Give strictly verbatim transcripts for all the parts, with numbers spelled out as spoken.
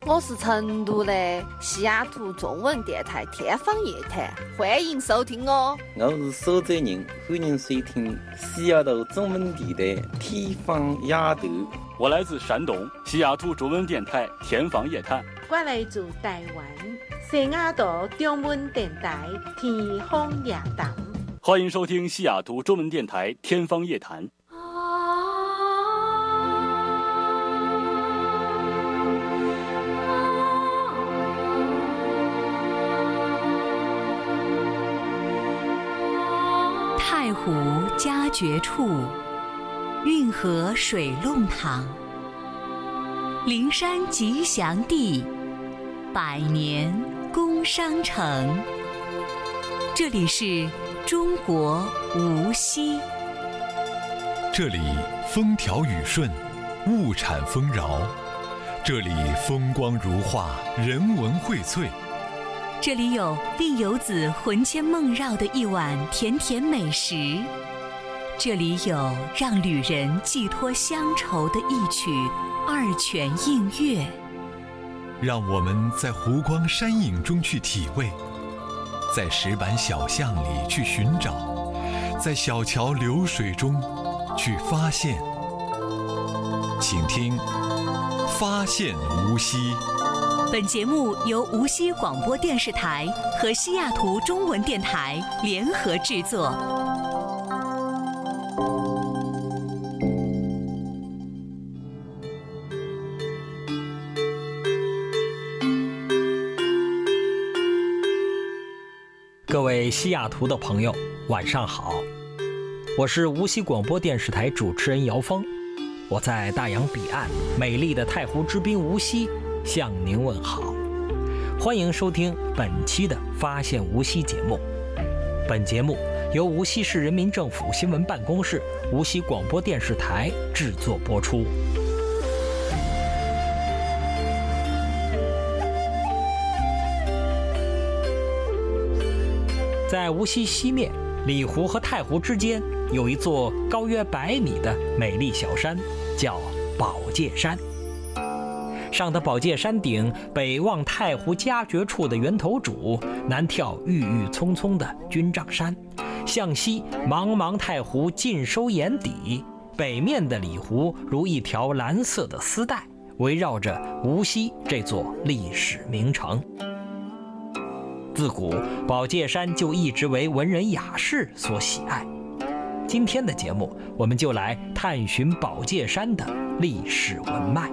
我是成都的西雅图中文电台天方夜谭，欢迎收听哦。 我是苏州人，欢迎收听西雅图中文电台天方夜谭。 我来自山东西雅图中文电台天方夜谭。 我来自台湾西雅图中文电台天方夜谭。 欢迎收听西雅图中文电台天方夜谭。 太湖佳绝处，运河水弄堂，灵山吉祥地，百年工商城。这里是中国无锡， 这里风调雨顺，物产丰饶，这里风光如画，人文荟萃。 这里有令游子魂牵梦绕的一碗甜甜美食，这里有让旅人寄托乡愁的一曲二泉映月。 让我们在湖光山影中去体味，在石板小巷里去寻找，在小桥流水中去发现。请听《发现无锡》。 本节目由无锡广播电视台和西雅图中文电台联合制作。 各位西雅图的朋友，晚上好，我是无锡广播电视台主持人姚峰，我在大洋彼岸美丽的太湖之滨无锡向您问好，欢迎收听本期的《发现无锡》节目。本节目由无锡市人民政府新闻办公室、无锡广播电视台制作播出。在无锡西面，里湖和太湖之间有一座高约百米的美丽小山，叫宝界山。上的宝界山顶，北望太湖佳绝处的源头渚，南眺郁郁葱葱的军帐山，向西茫茫太湖尽收眼底，北面的里湖如一条蓝色的丝带，围绕着无锡这座历史名城。自古宝界山就一直为文人雅士所喜爱。今天的节目，我们就来探寻宝界山的历史文脉。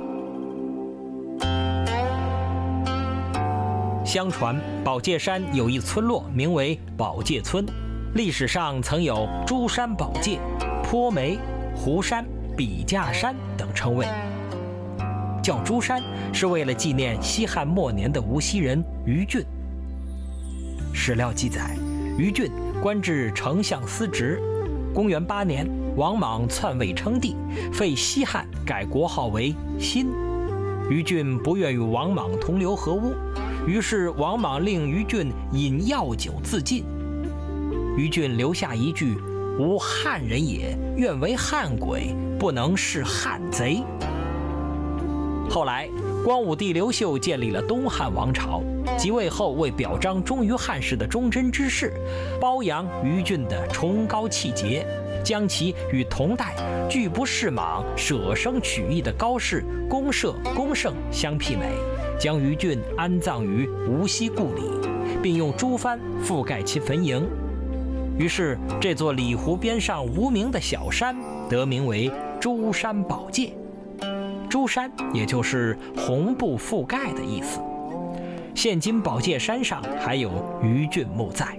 相传宝界山有一村落名为宝界村，历史上曾有珠山宝界、坡梅、湖山、笔架山等称谓。叫珠山是为了纪念西汉末年的无锡人于俊。史料记载，于俊官至丞相司职。公元八年，王莽篡位称帝，废西汉，改国号为新。于俊不愿与王莽同流合污，于是王莽令于俊饮药酒自尽。于俊留下一句：“吾汉人也，愿为汉鬼，不能是汉贼。”后来光武帝刘秀建立了东汉王朝，即位后为表彰忠于汉室的忠贞之士，褒扬于俊的崇高气节，将其与同代拒不仕莽、舍生取义的高士公社、公胜相媲美，将于俊安葬于无锡故里，并用朱幡覆盖其坟茔。于是这座里湖边上无名的小山得名为珠山宝界。珠山也就是红布覆盖的意思。现今宝界山上还有于俊墓在。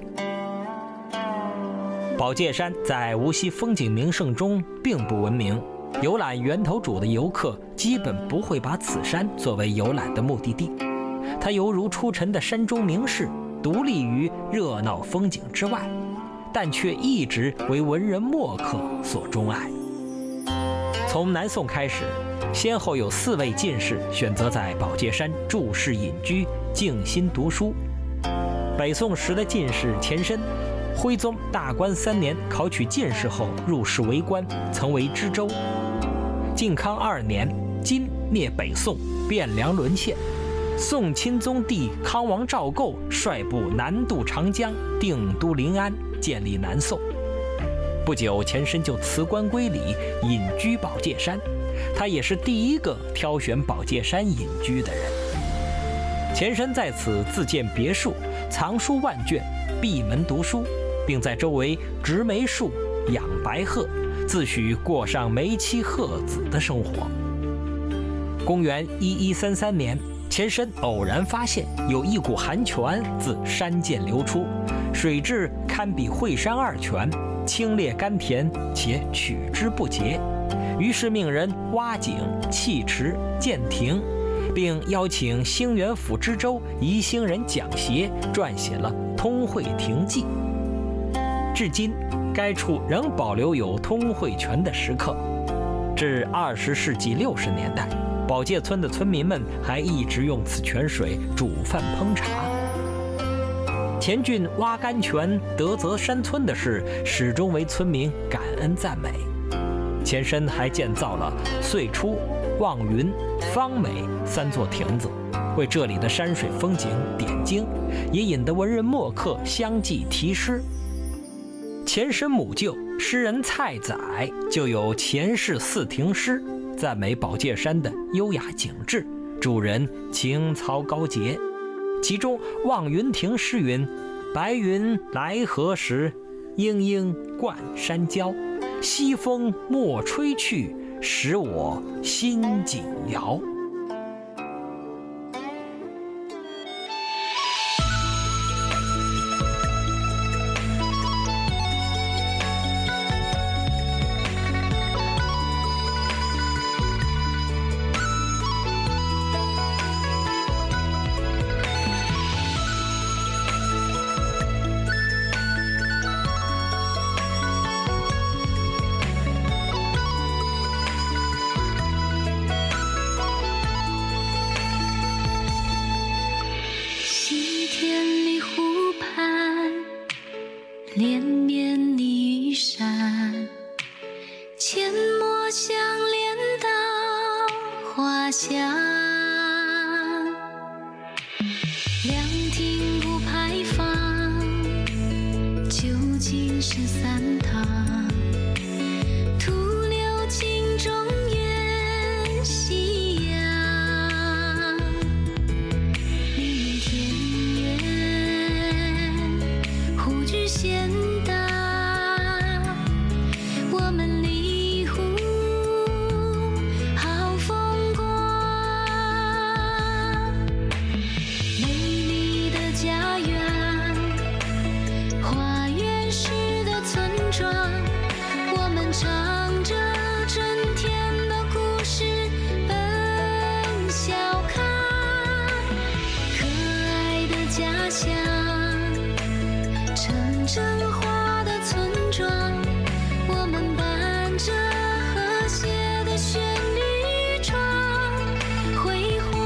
宝界山在无锡风景名胜中并不闻名，游览源头渚的游客基本不会把此山作为游览的目的地，它犹如出尘的山中名士，独立于热闹风景之外，但却一直为文人墨客所钟爱。从南宋开始，先后有四位进士选择在宝界山住世隐居，静心读书。北宋时的进士钱申，徽宗大观三年考取进士后入仕为官，曾为知州。靖康二年，金灭北宋，汴梁沦陷。 宋钦宗帝康王赵构率部南渡长江，定都临安，建立南宋。不久，钱申就辞官归里，隐居宝戒山。他也是第一个挑选宝戒山隐居的人。钱申在此自建别墅，藏书万卷，闭门读书，并在周围植梅树、养白鹤，自诩过上梅妻鹤子的生活。公元一一三三年，钱申偶然发现有一股寒泉自山涧流出，水质堪比惠山二泉，清冽甘甜，且取之不竭。于是命人挖井、砌池、建亭，并邀请兴元府知州宜兴人蒋协撰写了《通惠亭记》。至今，该处仍保留有通惠泉的石刻。至二十世纪六十年代，宝戒村的村民们还一直用此泉水煮饭烹茶。钱俊挖甘泉、德泽山村的事，始终为村民感恩赞美。钱申还建造了岁初、望云、方美三座亭子，为这里的山水风景点睛，也引得文人墨客相继题诗。钱申母舅诗人蔡载就有钱氏四亭诗，赞美宝戒山的优雅景致，主人情操高洁。其中望云亭诗云：白云来何时，莺莺冠山郊，西风莫吹去，使我心紧摇。 连绵的玉山，阡陌相连到花香。凉亭不牌坊，究竟是三堂。徒留镜中烟夕阳，明天远，忽觉闲荡。我们离湖好风光，美丽的家园，花园式的村庄，我们唱着春天的故事奔小康。可爱的家乡，城镇化的村庄，我们伴着和谐的旋律唱辉煌。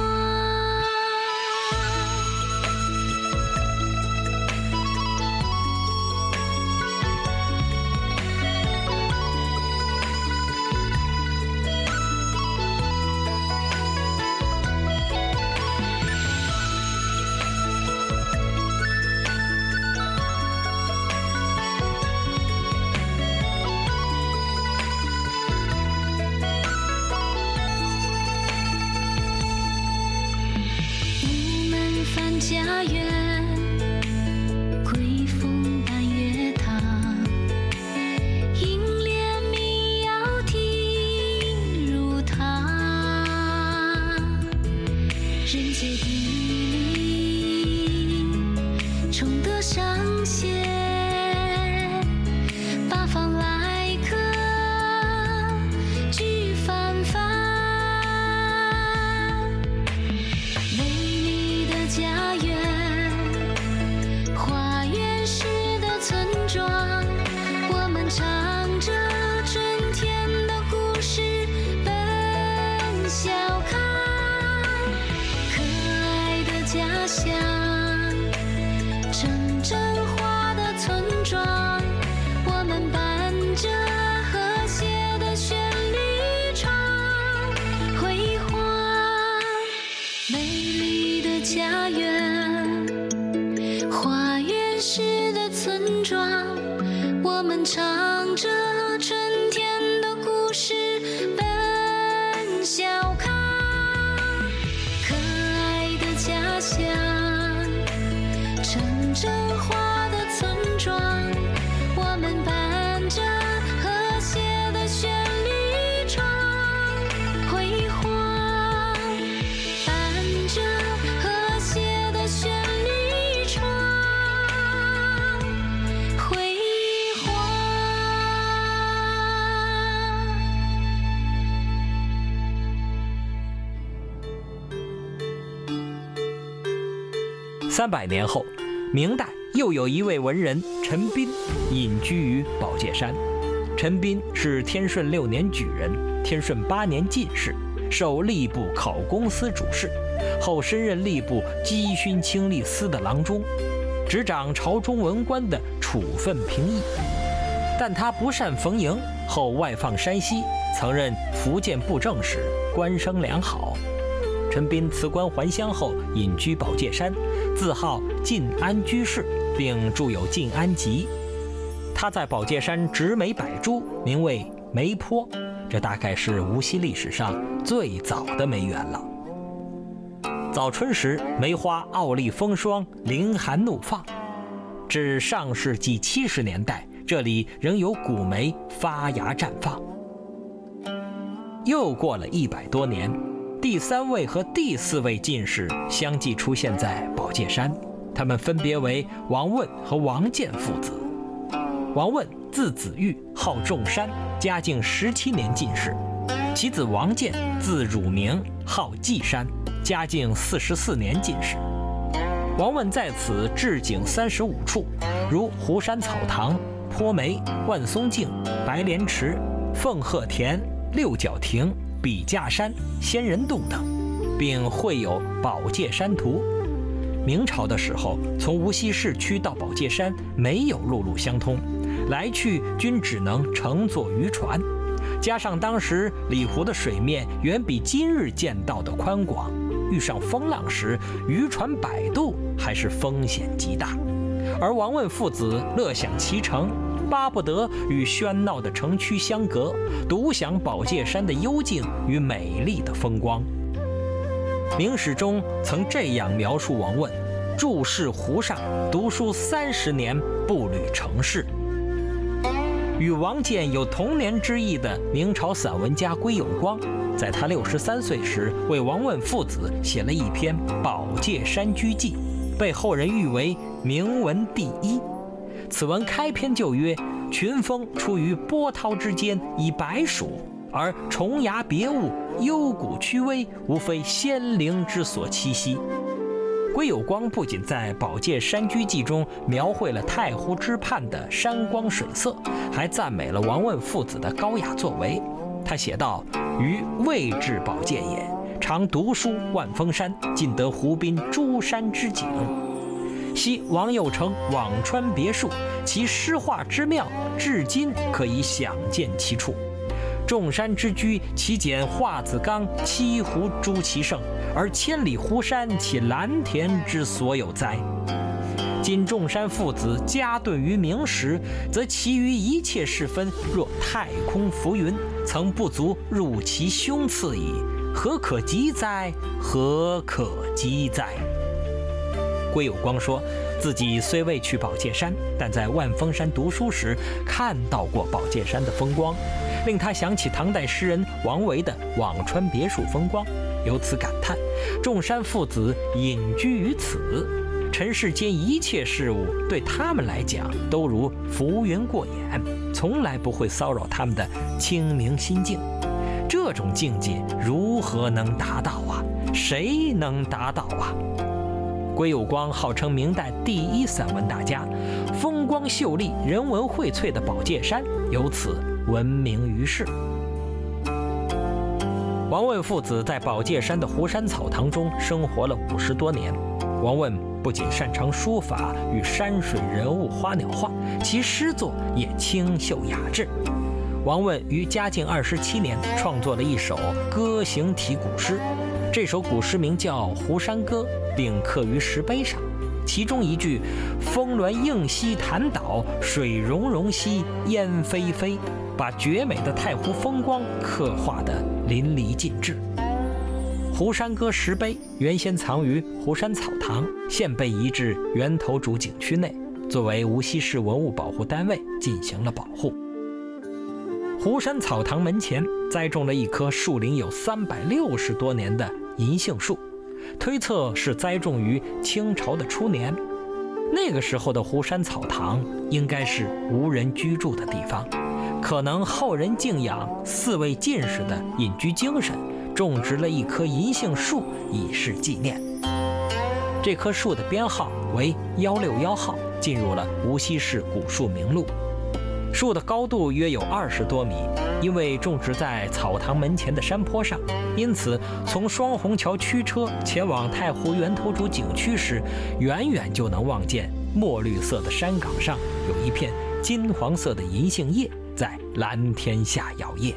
午门翻家园，归风伴月堂，银莲民谣听如糖。人杰地灵，崇德尚贤，八方来客聚泛泛。美丽的家园，花园式的村庄，我们唱着春天的故事奔小康。可爱的家乡，城镇化的村庄，我们伴着和谐的旋律唱辉煌。美丽的家园，花园式的村庄，我们唱着春天的故事，奔小康。可爱的家乡，乘着花的村庄，我们伴着和谐的旋律唱辉煌，伴着和谐的旋律唱辉煌。 三百年后，明代又有一位文人陈彬隐居于宝界山。陈彬是天顺六年举人，天顺八年进士，授吏部考功司主事，后升任吏部稽勋清吏司的郎中，执掌朝中文官的处分评议。但他不善逢迎，后外放山西，曾任福建布政使，官声良好。陈彬辞官还乡后，隐居宝界山，自号晋安居士，并著有《晋安集》。他在宝界山植梅百株，名为梅坡，这大概是无锡历史上最早的梅园了。早春时，梅花傲立风霜，凌寒怒放。至上世纪七十年代，这里仍有古梅发芽绽放。又过了一百多年，第三位和第四位进士相继出现在宝界山，他们分别为王问和王建父子。王问字子玉，号仲山，嘉靖十七年进士；其子王建字汝明，号季山，嘉靖四十四年进士。王问在此置景三十五处，如湖山草堂、坡梅、万松径、白莲池、凤鹤田、六角亭、笔架山、仙人洞等，并绘有宝界山图。明朝的时候，从无锡市区到宝界山没有陆路相通，来去均只能乘坐渔船，加上当时里湖的水面远比今日见到的宽广，遇上风浪时，渔船摆渡还是风险极大。而王问父子乐享其成，巴不得与喧闹的城区相隔，独享宝界山的幽静与美丽的风光。明史中曾这样描述王问：注释湖上，读书三十年，步履成市。与王建有同年之意的明朝散文家归有光，在他六十三岁时，为王问父子写了一篇《宝界山居记》，被后人誉为名文第一。此文开篇就曰：群峰出于波涛之间，以白鼠，而虫牙别物，幽谷曲微，无非仙灵之所栖息。归有光不仅在《宝界山居记》中描绘了太湖之畔的山光水色，还赞美了王问父子的高雅作为。他写道：余未至宝界也，常读书万峰山，尽得湖滨诸山之景。昔王有成辋川别墅，其诗画之妙，至今可以想见其处。众山之居，其简画子冈，七湖诸其盛，而千里湖山，其蓝田之所有哉？今众山父子家遁于明时，则其余一切事分，若太空浮云，曾不足入其胸次矣。何可及哉？何可及哉？归有光说，自己虽未去宝界山，但在万峰山读书时看到过宝界山的风光，令他想起唐代诗人王维的辋川别墅风光，由此感叹：众山父子隐居于此，尘世间一切事物对他们来讲都如浮云过眼，从来不会骚扰他们的清明心境。这种境界如何能达到啊？谁能达到啊？归有光号称明代第一散文大家，风光秀丽、人文荟萃的宝界山由此闻名于世。王问父子在宝界山的湖山草堂中生活了五十多年。王问不仅擅长书法与山水人物花鸟画，其诗作也清秀雅致。王问于嘉靖二十七年创作了一首歌行体古诗， 这首古诗名叫《湖山歌》，并刻于石碑上。其中一句“峰峦映西潭岛，水溶溶兮烟霏霏”，把绝美的太湖风光刻画得淋漓尽致。湖山歌石碑原先藏于湖山草堂，现被移至源头渚景区内，作为无锡市文物保护单位进行了保护。湖山草堂门前栽种了一棵树龄有三百六十多年的银杏树，推测是栽种于清朝的初年。那个时候的湖山草堂应该是无人居住的地方，可能后人敬仰四位进士的隐居精神，种植了一棵银杏树以示纪念。这棵树的编号为一六一号，进入了无锡市古树名录。树的高度约有二十多米，因为种植在草堂门前的山坡上，因此从双虹桥驱车前往太湖源头渚景区时，远远就能望见墨绿色的山岗上有一片金黄色的银杏叶在蓝天下摇曳。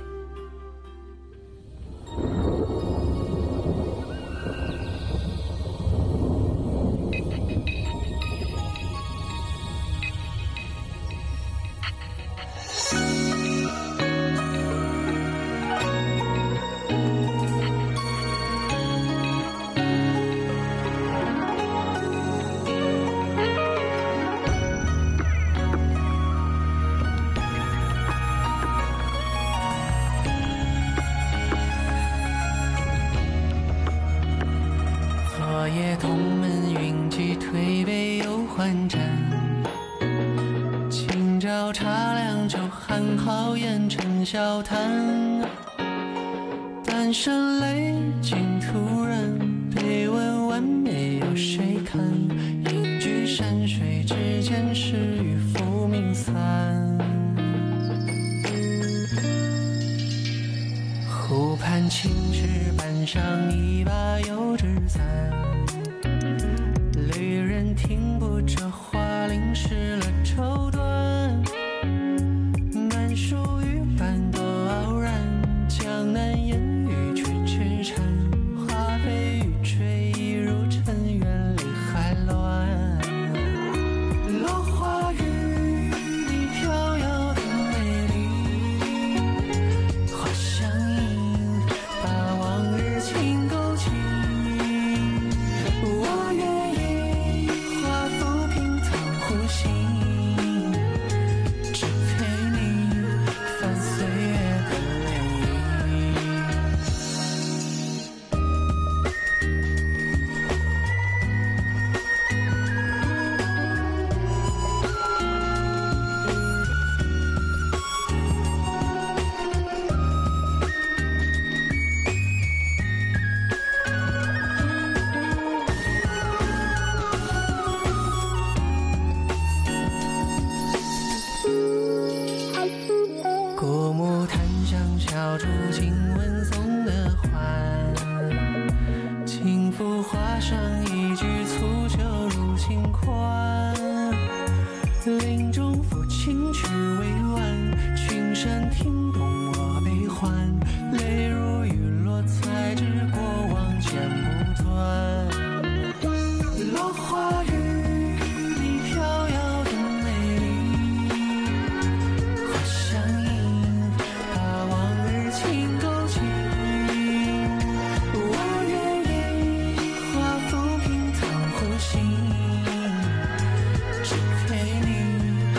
夜同门云集，推杯又换盏。今朝茶凉酒寒，好言成笑谈。单身泪尽突然，被问晚灭有谁看？隐居山水之间，是与浮名散。湖畔青石板上，一把油纸伞。旅人听不着花，淋湿了绸缎。满树玉瓣多傲然，江南烟雨却痴缠。花飞雨吹，一如尘缘里海乱。落花雨，你飘摇的美丽，花香映，把往日情勾起。我愿意化浮萍藏湖心，只陪你翻岁月的泪影。古木檀香敲出经文诵的欢，轻抚画上一句粗酒入心宽。林中抚琴曲委婉，群山听懂我悲欢，泪如雨落，才知过往剪不断。落花雨，你飘摇的美丽，花香映，把往日情勾起。我愿意化浮萍藏湖心，只陪你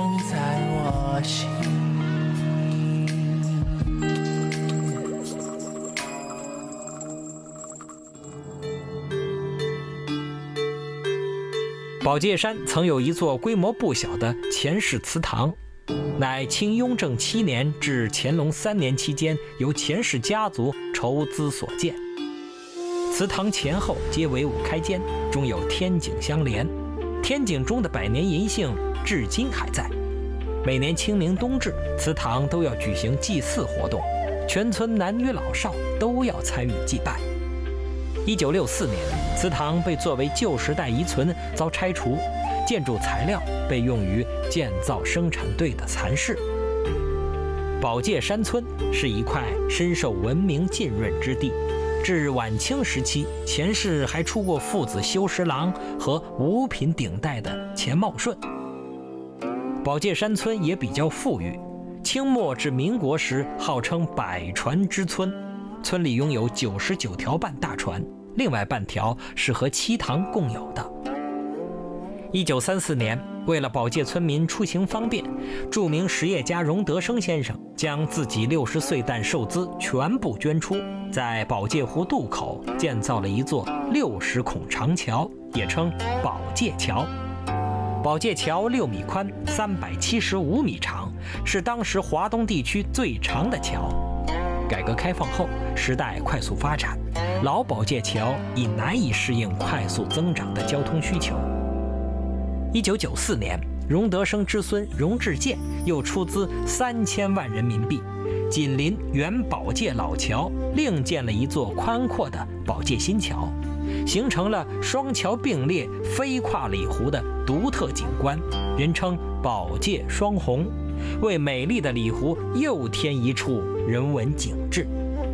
在我心。 宝界山曾有一座规模不小的钱氏祠堂，乃清雍正七年至乾隆三年期间由钱氏家族筹资所建。祠堂前后皆为五开间，中有天井相连，天井中的百年银杏至今还在。每年清明冬至，祠堂都要举行祭祀活动，全村男女老少都要参与祭拜。一九六四年，祠堂被作为旧时代遗存遭拆除，建筑材料被用于建造生产队的蚕室。宝界山村是一块深受文明浸润之地。至晚清时期，钱氏还出过父子修十郎和五品顶戴的钱茂顺。宝界山村也比较富裕，清末至民国时号称百船之村，村里拥有九十九条半大船，另外半条是和七塘共有的。一九三四年，为了宝界村民出行方便，著名实业家荣德生先生将自己六十岁诞寿资全部捐出，在宝界湖渡口建造了一座六十孔长桥，也称宝界桥。宝界桥六米宽，三百七十五米长，是当时华东地区最长的桥。改革开放后，时代快速发展，老宝界桥已难以适应快速增长的交通需求。一九九四年，荣德生之孙荣志健又出资三千万人民币，紧邻原宝界老桥，另建了一座宽阔的宝界新桥，形成了双桥并列、飞跨里湖的独特景观，人称宝界双虹，为美丽的里湖又添一处人文景致。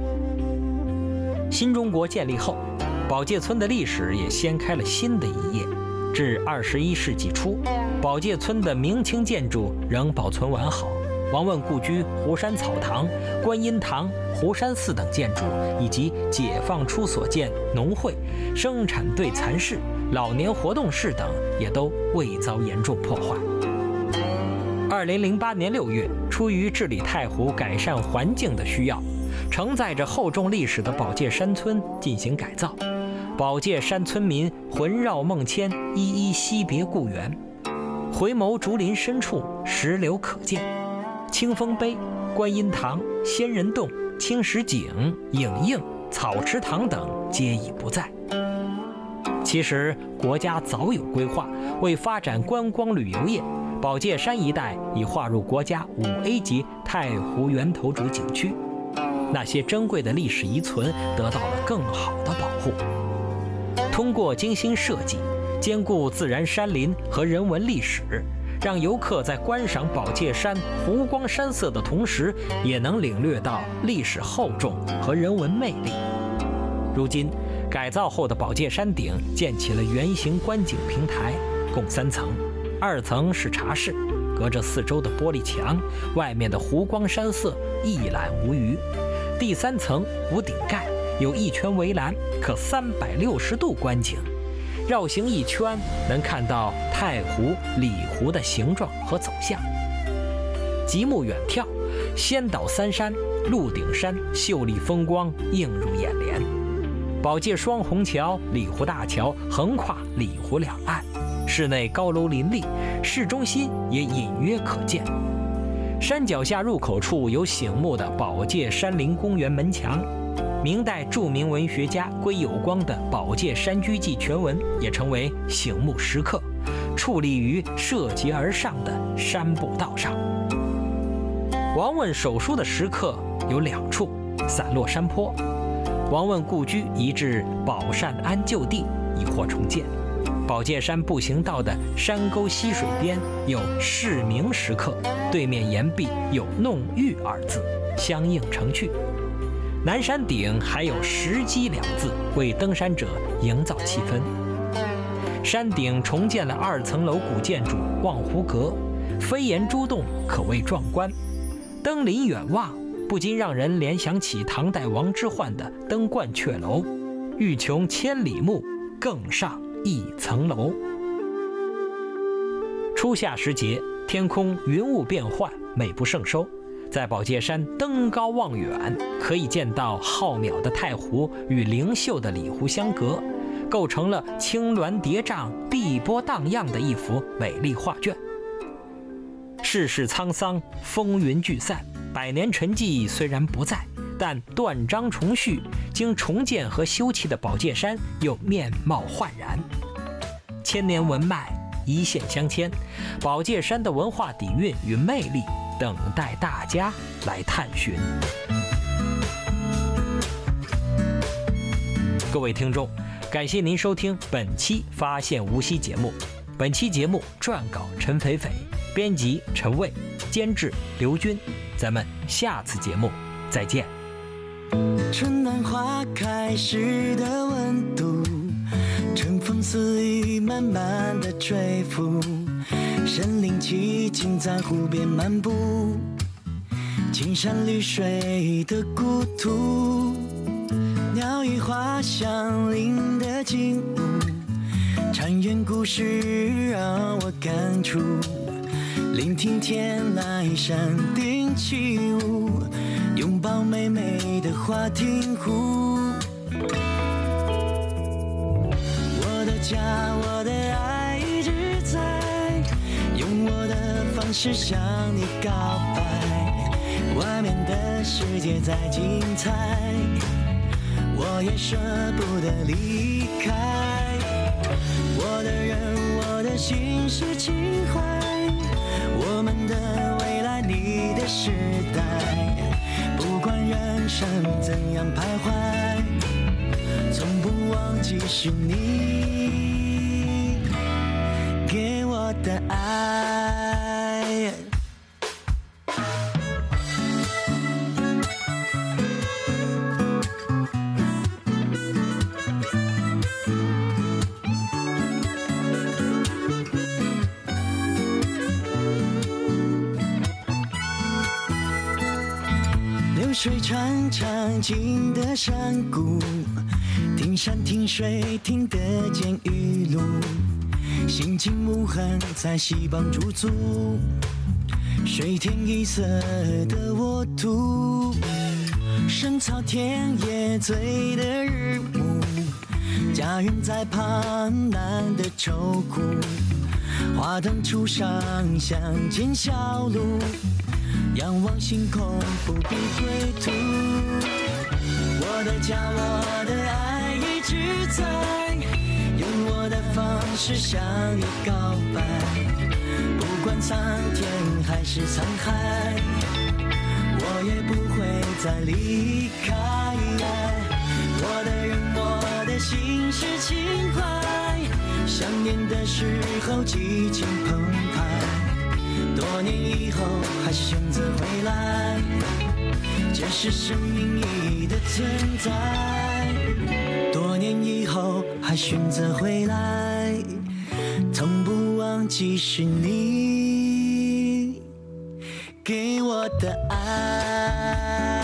新中国建立后，宝界村的历史也掀开了新的一页。至二十一世纪初，宝界村的明清建筑仍保存完好，王问故居湖山草堂、观音堂、湖山寺等建筑，以及解放初所建农会、生产队蚕室、老年活动室等，也都未遭严重破坏。二零零八年六月，出于治理太湖、改善环境的需要，承载着厚重历史的宝界山村进行改造。宝界山村民魂绕梦牵，一一惜别故园。回眸竹林深处，石流可见。清风碑、观音堂、仙人洞、青石井、影映、草池塘等皆已不在。其实国家早有规划，为发展观光旅游业，宝界山一带已划入国家五 A 级太湖源头主景区，那些珍贵的历史遗存得到了更好的保护。通过精心设计，兼顾自然山林和人文历史，让游客在观赏宝界山湖光山色的同时，也能领略到历史厚重和人文魅力。如今，改造后的宝界山顶建起了圆形观景平台，共三层，二层是茶室，隔着四周的玻璃墙，外面的湖光山色一览无余。第三层无顶盖，有一圈围栏，可三百六十度观景，绕行一圈能看到太湖、里湖的形状和走向。极目远眺，仙岛三山、鹿顶山秀丽风光映入眼帘。宝界双虹桥、里湖大桥横跨里湖两岸，室内高楼林立，市中心也隐约可见。山脚下入口处有醒目的宝界山林公园门墙。明代著名文学家归有光的《宝界山居记》全文也成为醒目石刻，矗立于涉级而上的山步道上。王问手书的石刻有两处，散落山坡。王问故居移至宝善安旧地，已获重建。宝界山步行道的山沟溪水边有市名石刻，对面岩壁有弄玉二字，相映成趣。南山顶还有石矶两字，为登山者营造气氛。山顶重建了二层楼古建筑望湖阁，飞檐朱洞，可谓壮观。登临远望，不禁让人联想起唐代王之涣的登鹳雀楼，欲穷千里目，更上一层楼。初夏时节， 天空云雾变幻，美不胜收。在宝界山登高望远，可以见到浩渺的太湖与灵秀的里湖相隔，构成了青峦叠嶂、碧波荡漾的一幅美丽画卷。世事沧桑，风云聚散，百年沉寂虽然不在，但断章重续，经重建和修葺的宝界山又面貌焕然。千年文脉，一线相牵，宝界山的文化底蕴与魅力，等待大家来探寻。各位听众，感谢您收听本期《发现无锡》节目。本期节目撰稿陈斐斐，编辑陈卫，监制刘军。咱们下次节目再见。 春暖花开时的温度，春风似雨慢慢的吹拂，身临其境在湖边漫步，青山绿水的故土，鸟语花香林的景物，禅院故事让我感触，聆听天籁山顶起舞，拥抱美美的花亭湖。我的家，我的爱一直在，用我的方式向你告白，外面的世界再精彩，我也舍不得离开。我的人，我的心是情怀，我们的未来，你的时代，不管人生怎样徘徊，从不忘记是你给我的爱。流水潺潺进的山谷，听山听水听得见雨露，心情无痕在溪旁驻足，水天一色的沃土，深草田野醉的日暮，家人在旁难得愁苦，花灯初上乡间小路，仰望星空不必归途。我的家，我的爱一直在，用我的方式向你告白，不管苍天还是沧海，我也不会再离开。我的人，我的心是情怀，想念的时候激情澎湃，多年以后还是选择回来，这是生命意义的存在。多年以后还选择回来，从不忘记是你给我的爱。